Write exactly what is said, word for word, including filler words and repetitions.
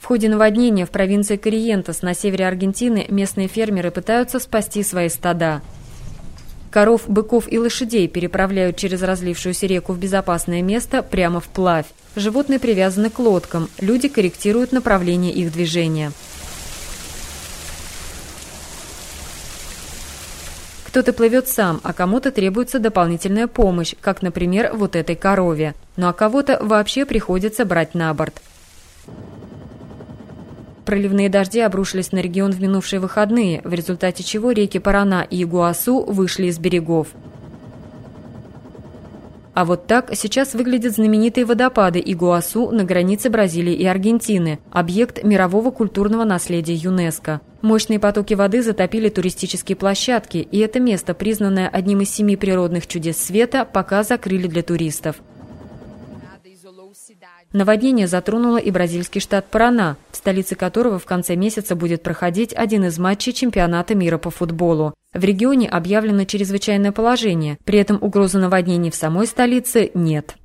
ходе наводнения в провинции Корриентес на севере Аргентины местные фермеры пытаются спасти свои стада. Коров, быков и лошадей переправляют через разлившуюся реку в безопасное место прямо вплавь. Животные привязаны к лодкам, люди корректируют направление их движения. Кто-то плывет сам, а кому-то требуется дополнительная помощь, как, например, вот этой корове. Ну а кого-то вообще приходится брать на борт. Проливные дожди обрушились на регион в минувшие выходные, в результате чего реки Парана и Игуасу вышли из берегов. А вот так сейчас выглядят знаменитые водопады Игуасу на границе Бразилии и Аргентины, объект мирового культурного наследия ЮНЕСКО. Мощные потоки воды затопили туристические площадки, и это место, признанное одним из семи природных чудес света, пока закрыли для туристов. Наводнение затронуло и бразильский штат Парана, в столице которого в конце месяца будет проходить один из матчей чемпионата мира по футболу. В регионе объявлено чрезвычайное положение, при этом угрозы наводнений в самой столице нет.